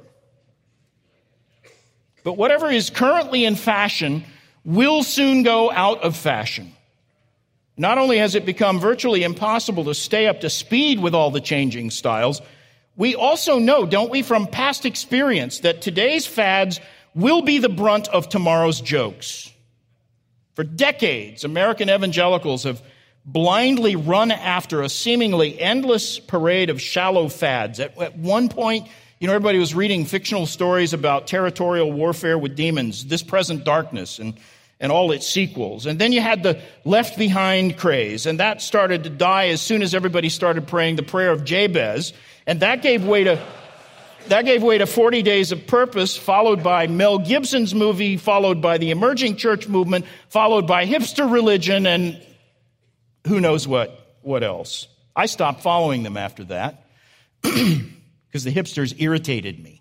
But whatever is currently in fashion will soon go out of fashion. Not only has it become virtually impossible to stay up to speed with all the changing styles, we also know, don't we, from past experience, that today's fads will be the brunt of tomorrow's jokes. For decades, American evangelicals have blindly run after a seemingly endless parade of shallow fads. At, at one point, you know, everybody was reading fictional stories about territorial warfare with demons, This Present Darkness, and and all its sequels. And then you had the Left Behind craze, and that started to die as soon as everybody started praying the prayer of Jabez, and that gave way to that gave way to forty Days of Purpose, followed by Mel Gibson's movie, followed by the emerging church movement, followed by hipster religion, and who knows what, what else. I stopped following them after that because the hipsters irritated me.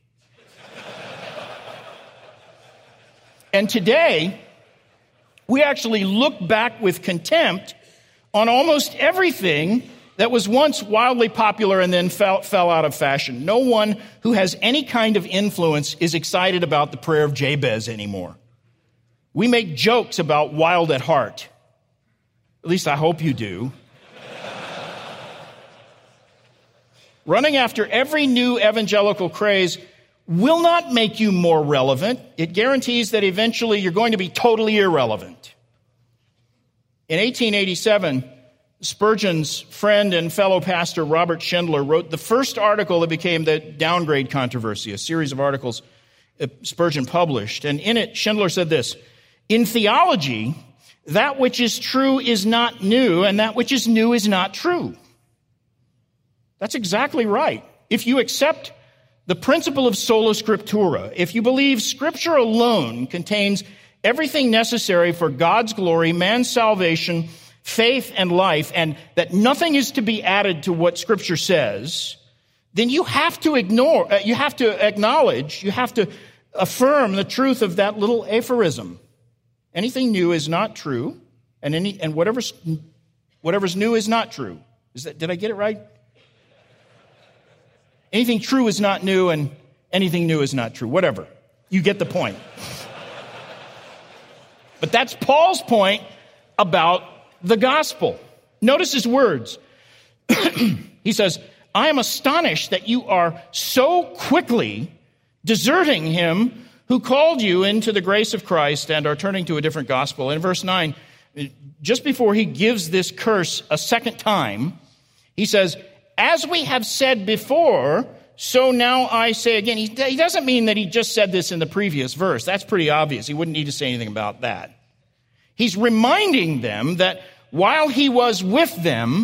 And today, we actually look back with contempt on almost everything that was once wildly popular and then fell, fell out of fashion. No one who has any kind of influence is excited about the prayer of Jabez anymore. We make jokes about Wild at Heart. At least I hope you do. Running after every new evangelical craze will not make you more relevant. It guarantees that eventually you're going to be totally irrelevant. In eighteen eighty-seven, Spurgeon's friend and fellow pastor Robert Schindler wrote the first article that became the Downgrade Controversy, a series of articles Spurgeon published. And in it, Schindler said this: "In theology, that which is true is not new, and that which is new is not true." That's exactly right. If you accept the principle of sola scriptura, if you believe Scripture alone contains everything necessary for God's glory, man's salvation, faith, and life, and that nothing is to be added to what Scripture says, then you have to ignore, uh, you have to acknowledge, you have to affirm the truth of that little aphorism. Anything new is not true, and any and whatever's whatever's new is not true. Is that, did I get it right? Anything true is not new, and anything new is not true. Whatever. You get the point. But that's Paul's point about the gospel. Notice his words. He says, "I am astonished that you are so quickly deserting him who called you into the grace of Christ and are turning to a different gospel." In verse nine, just before he gives this curse a second time, he says, "As we have said before, so now I say again." He, he doesn't mean that he just said this in the previous verse. That's pretty obvious. He wouldn't need to say anything about that. He's reminding them that while he was with them,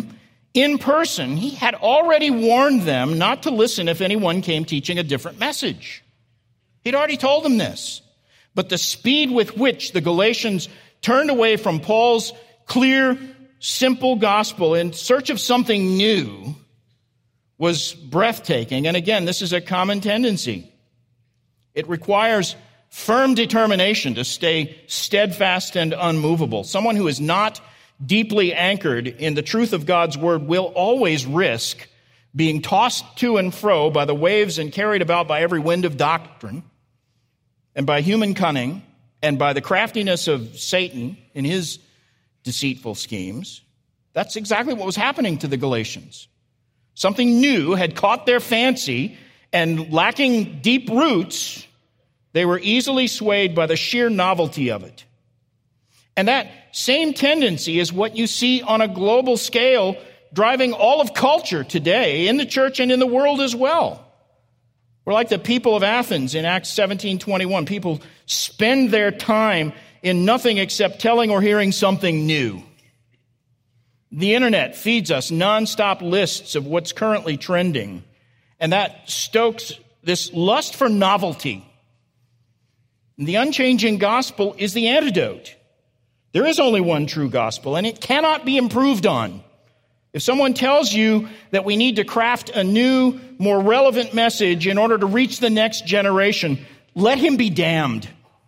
in person, he had already warned them not to listen if anyone came teaching a different message. He'd already told them this. But the speed with which the Galatians turned away from Paul's clear, simple gospel in search of something new was breathtaking. And again, this is a common tendency. It requires firm determination to stay steadfast and unmovable. Someone who is not deeply anchored in the truth of God's word will always risk being tossed to and fro by the waves and carried about by every wind of doctrine and by human cunning and by the craftiness of Satan in his deceitful schemes. That's exactly what was happening to the Galatians. Something new had caught their fancy, and lacking deep roots, they were easily swayed by the sheer novelty of it. And that same tendency is what you see on a global scale driving all of culture today, in the church and in the world as well. We're like the people of Athens in Acts seventeen twenty-one. People spend their time in nothing except telling or hearing something new. The internet feeds us nonstop lists of what's currently trending, and that stokes this lust for novelty. And the unchanging gospel is the antidote. There is only one true gospel, and it cannot be improved on. If someone tells you that we need to craft a new, more relevant message in order to reach the next generation, let him be damned.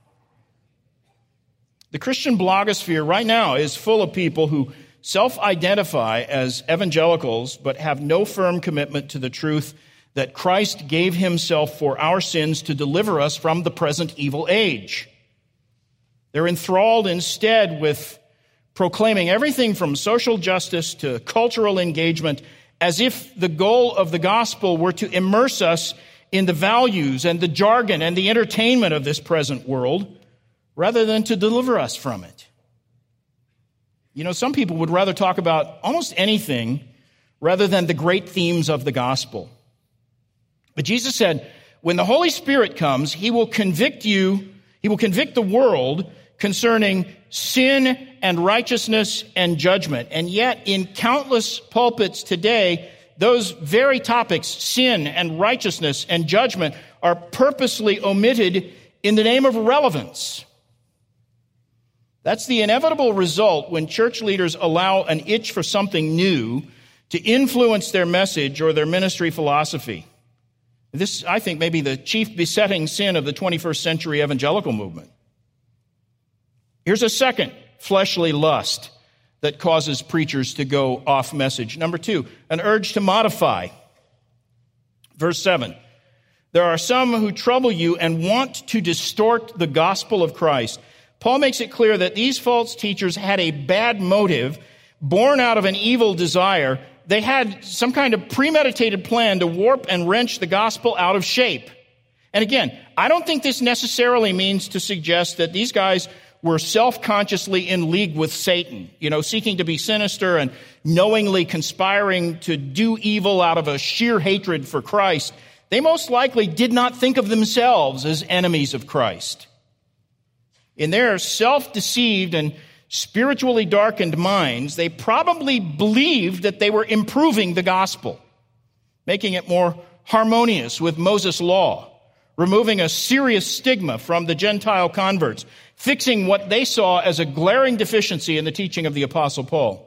The Christian blogosphere right now is full of people who self-identify as evangelicals but have no firm commitment to the truth that Christ gave himself for our sins to deliver us from the present evil age. They're enthralled instead with proclaiming everything from social justice to cultural engagement as if the goal of the gospel were to immerse us in the values and the jargon and the entertainment of this present world rather than to deliver us from it. You know, some people would rather talk about almost anything rather than the great themes of the gospel. But Jesus said, when the Holy Spirit comes, he will convict you, he will convict the world concerning sin and righteousness and judgment. And yet, in countless pulpits today, those very topics, sin and righteousness and judgment, are purposely omitted in the name of relevance. That's the inevitable result when church leaders allow an itch for something new to influence their message or their ministry philosophy. This, I think, may be the chief besetting sin of the twenty-first century evangelical movement. Here's a second fleshly lust that causes preachers to go off message. Number two, an urge to modify. Verse seven, there are some who trouble you and want to distort the gospel of Christ. Paul makes it clear that these false teachers had a bad motive born out of an evil desire. They had some kind of premeditated plan to warp and wrench the gospel out of shape. And again, I don't think this necessarily means to suggest that these guys were self-consciously in league with Satan, you know, seeking to be sinister and knowingly conspiring to do evil out of a sheer hatred for Christ. They most likely did not think of themselves as enemies of Christ. In their self-deceived and spiritually darkened minds, they probably believed that they were improving the gospel, making it more harmonious with Moses' law, removing a serious stigma from the Gentile converts, fixing what they saw as a glaring deficiency in the teaching of the Apostle Paul.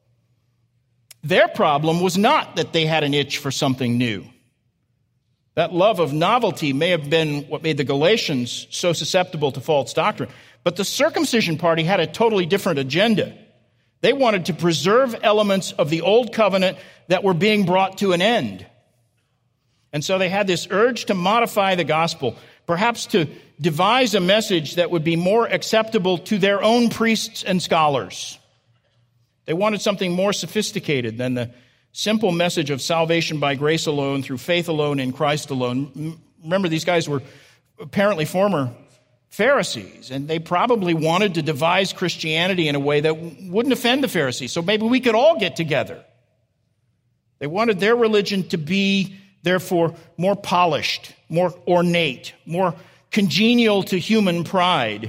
Their problem was not that they had an itch for something new. That love of novelty may have been what made the Galatians so susceptible to false doctrine. But the circumcision party had a totally different agenda. They wanted to preserve elements of the old covenant that were being brought to an end. And so they had this urge to modify the gospel, perhaps to devise a message that would be more acceptable to their own priests and scholars. They wanted something more sophisticated than the simple message of salvation by grace alone, through faith alone, in Christ alone. Remember, these guys were apparently former Pharisees, and they probably wanted to devise Christianity in a way that wouldn't offend the Pharisees. So maybe we could all get together. They wanted their religion to be, therefore, more polished, more ornate, more congenial to human pride.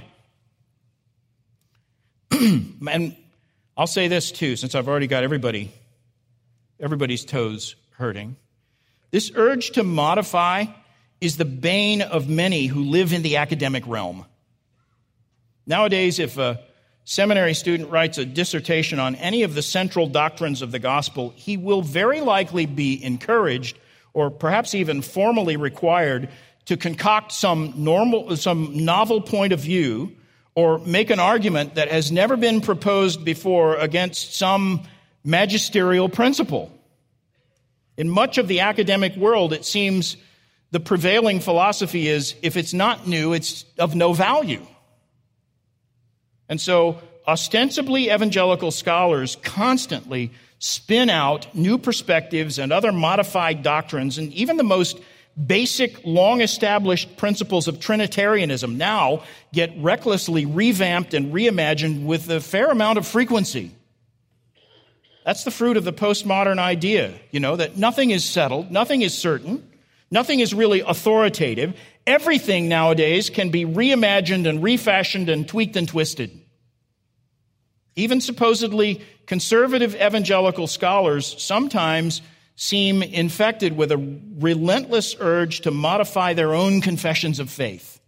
And I'll say this too, since I've already got everybody everybody's toes hurting. This urge to modify is the bane of many who live in the academic realm. Nowadays, if a seminary student writes a dissertation on any of the central doctrines of the gospel, he will very likely be encouraged, or perhaps even formally required, to concoct some normal, some novel point of view, or make an argument that has never been proposed before against some magisterial principle. In much of the academic world, it seems the prevailing philosophy is, if it's not new, it's of no value. And so, ostensibly evangelical scholars constantly spin out new perspectives and other modified doctrines, and even the most basic, long-established principles of Trinitarianism now get recklessly revamped and reimagined with a fair amount of frequency. That's the fruit of the postmodern idea, you know, that nothing is settled, nothing is certain, nothing is really authoritative. Everything nowadays can be reimagined and refashioned and tweaked and twisted. Even supposedly conservative evangelical scholars sometimes seem infected with a relentless urge to modify their own confessions of faith.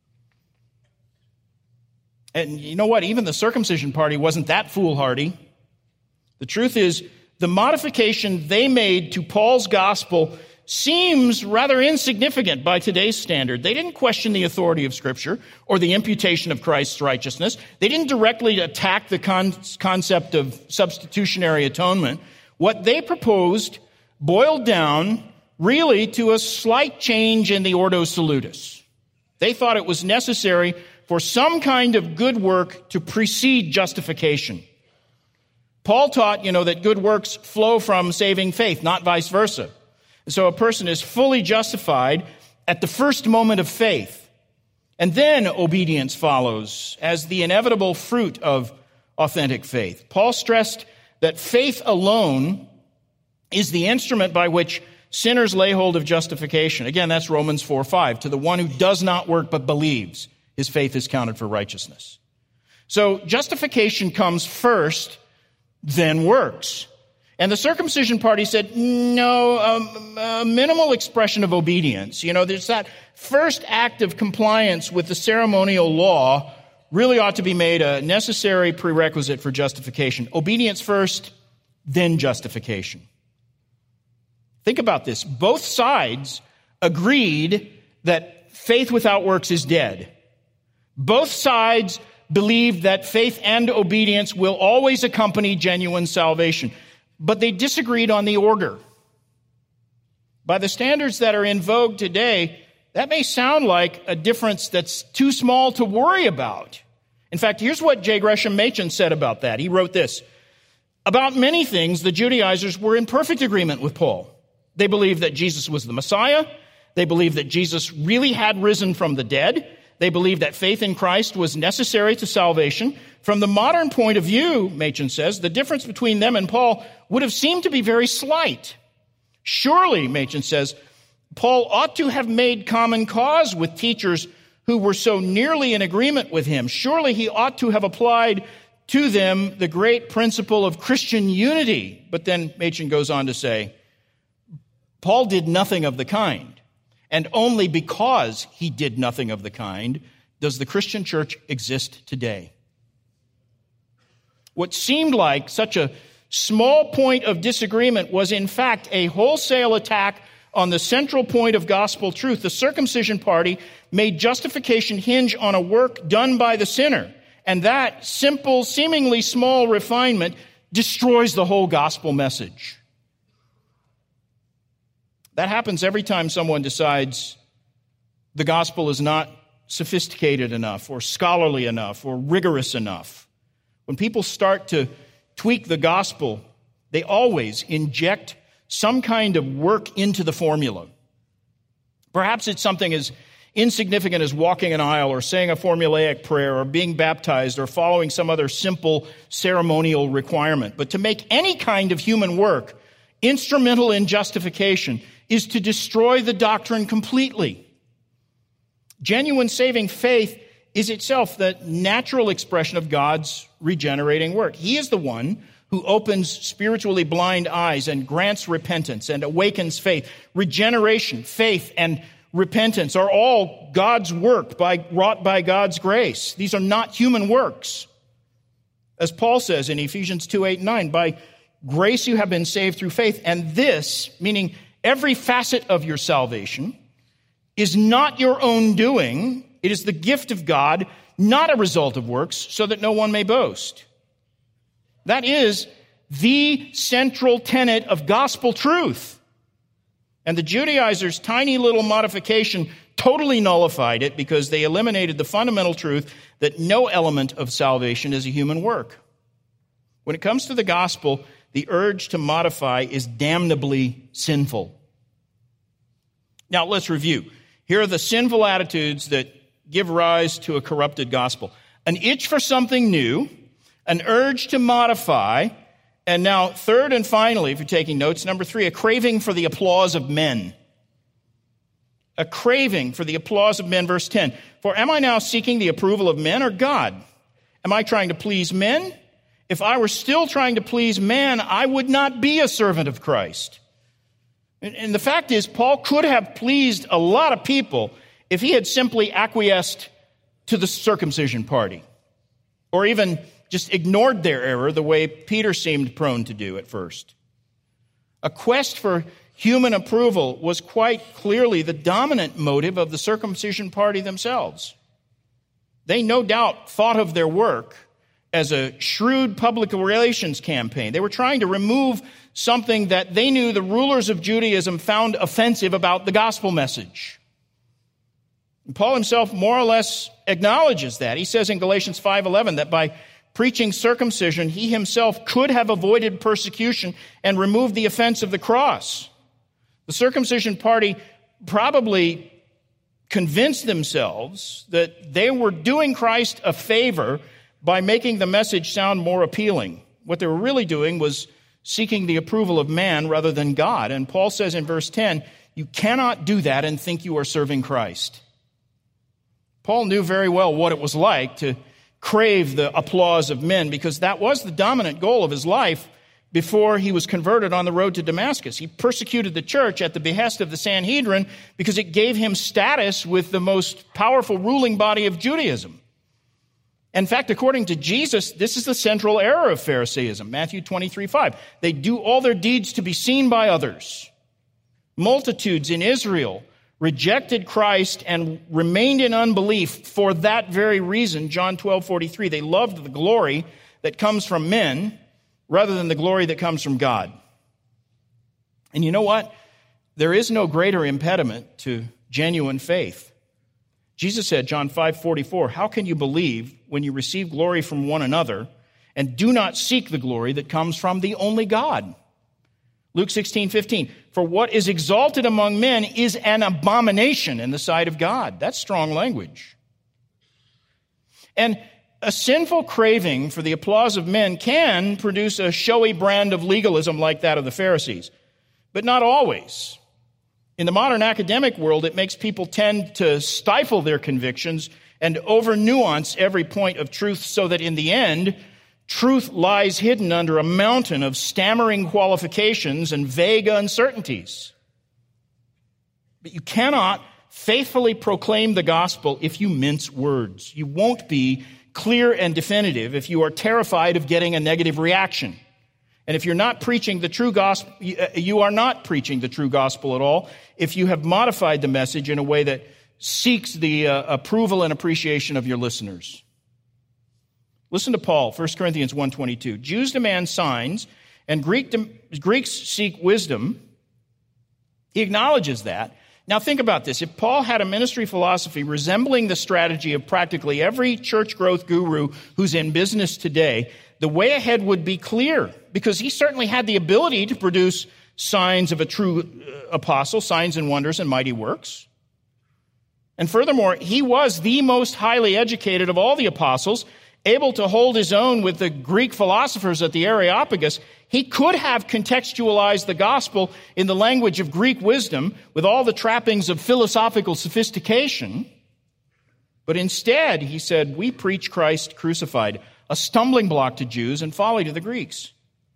And you know what? Even the circumcision party wasn't that foolhardy. The truth is, the modification they made to Paul's gospel seems rather insignificant by today's standard. They didn't question the authority of Scripture or the imputation of Christ's righteousness. They didn't directly attack the con- concept of substitutionary atonement. What they proposed boiled down really to a slight change in the Ordo Salutis. They thought it was necessary for some kind of good work to precede justification. Paul taught, you know, that good works flow from saving faith, not vice versa. So a person is fully justified at the first moment of faith, and then obedience follows as the inevitable fruit of authentic faith. Paul stressed that faith alone is the instrument by which sinners lay hold of justification. Again, that's Romans four five. To the one who does not work but believes, his faith is counted for righteousness. So justification comes first, then works. And the circumcision party said, no, um, a minimal expression of obedience. You know, there's that first act of compliance with the ceremonial law really ought to be made a necessary prerequisite for justification. Obedience first, then justification. Think about this. Both sides agreed that faith without works is dead. Both sides believed that faith and obedience will always accompany genuine salvation. But they disagreed on the order. By the standards that are in vogue today, that may sound like a difference that's too small to worry about. In fact, here's what J. Gresham Machen said about that. He wrote this: about many things, the Judaizers were in perfect agreement with Paul. They believed that Jesus was the Messiah. They believed that Jesus really had risen from the dead. They believed that faith in Christ was necessary to salvation. From the modern point of view, Machen says, the difference between them and Paul would have seemed to be very slight. Surely, Machen says, Paul ought to have made common cause with teachers who were so nearly in agreement with him. Surely he ought to have applied to them the great principle of Christian unity. But then Machen goes on to say, Paul did nothing of the kind. And only because he did nothing of the kind does the Christian church exist today. What seemed like such a small point of disagreement was in fact a wholesale attack on the central point of gospel truth. The circumcision party made justification hinge on a work done by the sinner. And that simple, seemingly small refinement destroys the whole gospel message. That happens every time someone decides the gospel is not sophisticated enough or scholarly enough or rigorous enough. When people start to tweak the gospel, they always inject some kind of work into the formula. Perhaps it's something as insignificant as walking an aisle or saying a formulaic prayer or being baptized or following some other simple ceremonial requirement. But to make any kind of human work instrumental in justification is to destroy the doctrine completely. Genuine saving faith is itself the natural expression of God's regenerating work. He is the one who opens spiritually blind eyes and grants repentance and awakens faith. Regeneration, faith, and repentance are all God's work by, wrought by God's grace. These are not human works. As Paul says in Ephesians two, eight, and nine, by grace you have been saved through faith, and this, meaning every facet of your salvation, is not your own doing. It is the gift of God, not a result of works, so that no one may boast. That is the central tenet of gospel truth. And the Judaizers' tiny little modification totally nullified it because they eliminated the fundamental truth that no element of salvation is a human work. When it comes to the gospel, the urge to modify is damnably sinful. Now, let's review. Here are the sinful attitudes that give rise to a corrupted gospel. An itch for something new, an urge to modify, and now, third and finally, if you're taking notes, number three, a craving for the applause of men. A craving for the applause of men, verse ten. For am I now seeking the approval of men or God? Am I trying to please men? If I were still trying to please man, I would not be a servant of Christ. And the fact is, Paul could have pleased a lot of people if he had simply acquiesced to the circumcision party, or even just ignored their error the way Peter seemed prone to do at first. A quest for human approval was quite clearly the dominant motive of the circumcision party themselves. They no doubt thought of their work as a shrewd public relations campaign. They were trying to remove something that they knew the rulers of Judaism found offensive about the gospel message. And Paul himself more or less acknowledges that. He says in Galatians five eleven that by preaching circumcision, he himself could have avoided persecution and removed the offense of the cross. The circumcision party probably convinced themselves that they were doing Christ a favor by making the message sound more appealing. What they were really doing was seeking the approval of man rather than God. And Paul says in verse ten, you cannot do that and think you are serving Christ. Paul knew very well what it was like to crave the applause of men, because that was the dominant goal of his life before he was converted on the road to Damascus. He persecuted the church at the behest of the Sanhedrin because it gave him status with the most powerful ruling body of Judaism. In fact, according to Jesus, this is the central error of Pharisaism. Matthew twenty-three five. They do all their deeds to be seen by others. Multitudes in Israel rejected Christ and remained in unbelief for that very reason. John twelve forty-three. They loved the glory that comes from men rather than the glory that comes from God. And you know what? There is no greater impediment to genuine faith. Jesus said, John five forty-four, how can you believe when you receive glory from one another and do not seek the glory that comes from the only God? Luke sixteen fifteen, for what is exalted among men is an abomination in the sight of God. That's strong language. And a sinful craving for the applause of men can produce a showy brand of legalism like that of the Pharisees, but not always. In the modern academic world, it makes people tend to stifle their convictions and over-nuance every point of truth so that in the end, truth lies hidden under a mountain of stammering qualifications and vague uncertainties. But you cannot faithfully proclaim the gospel if you mince words. You won't be clear and definitive if you are terrified of getting a negative reaction. And if you're not preaching the true gospel, you are not preaching the true gospel at all if you have modified the message in a way that seeks the uh, approval and appreciation of your listeners. Listen to Paul, First Corinthians one twenty-two. Jews demand signs, and Greek de- Greeks seek wisdom. He acknowledges that. Now think about this. If Paul had a ministry philosophy resembling the strategy of practically every church growth guru who's in business today, the way ahead would be clear, because he certainly had the ability to produce signs of a true apostle, signs and wonders and mighty works. And furthermore, he was the most highly educated of all the apostles, able to hold his own with the Greek philosophers at the Areopagus. He could have contextualized the gospel in the language of Greek wisdom with all the trappings of philosophical sophistication. But instead, he said, we preach Christ crucified, a stumbling block to Jews and folly to the Greeks.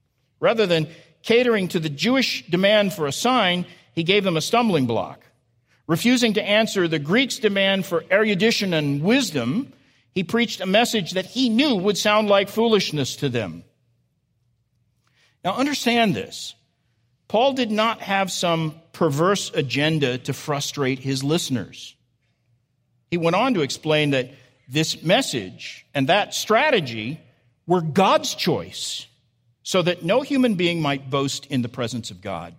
Rather than catering to the Jewish demand for a sign, he gave them a stumbling block. Refusing to answer the Greeks' demand for erudition and wisdom, he preached a message that he knew would sound like foolishness to them. Now understand this. Paul did not have some perverse agenda to frustrate his listeners. He went on to explain that this message and that strategy were God's choice, so that no human being might boast in the presence of God.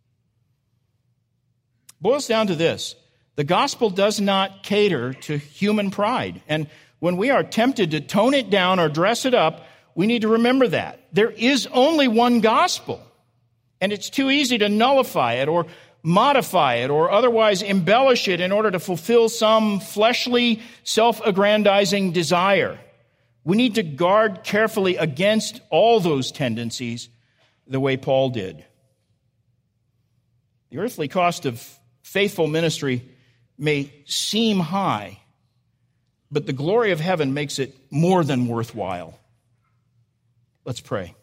Boils down to this. The gospel does not cater to human pride. And when we are tempted to tone it down or dress it up, we need to remember that. There is only one gospel. And it's too easy to nullify it or modify it or otherwise embellish it in order to fulfill some fleshly, self-aggrandizing desire. We need to guard carefully against all those tendencies the way Paul did. The earthly cost of faithful ministry may seem high, but the glory of heaven makes it more than worthwhile. Let's pray.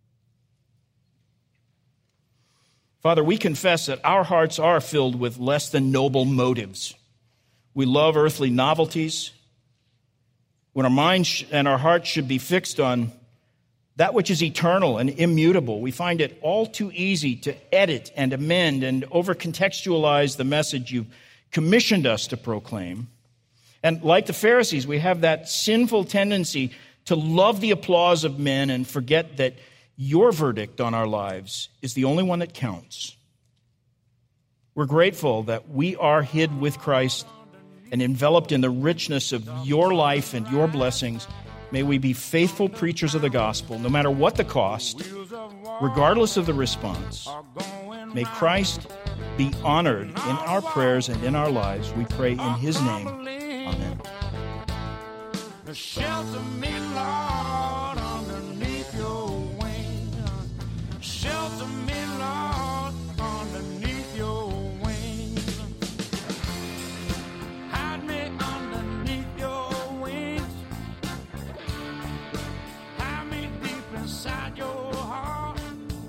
Father, we confess that our hearts are filled with less than noble motives. We love earthly novelties, when our minds and our hearts should be fixed on that which is eternal and immutable. We find it all too easy to edit and amend and over-contextualize the message you've commissioned us to proclaim. And like the Pharisees, we have that sinful tendency to love the applause of men and forget that your verdict on our lives is the only one that counts. We're grateful that we are hid with Christ and enveloped in the richness of your life and your blessings. May we be faithful preachers of the gospel, no matter what the cost, regardless of the response. May Christ be honored in our prayers and in our lives. We pray in his name. Amen. Shelter me, Lord, underneath your wing. Shelter me, Lord, underneath your wing. Hide me underneath your wings. Hide me deep inside your heart.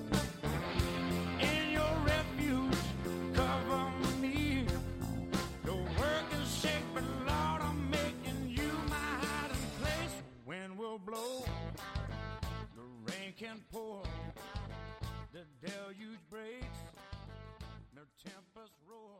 In your refuge, cover me. Your work is shake, but Lord, I'm making you my hiding place. Wind will blow, the rain can pour, the deluge breaks, the tempest roars.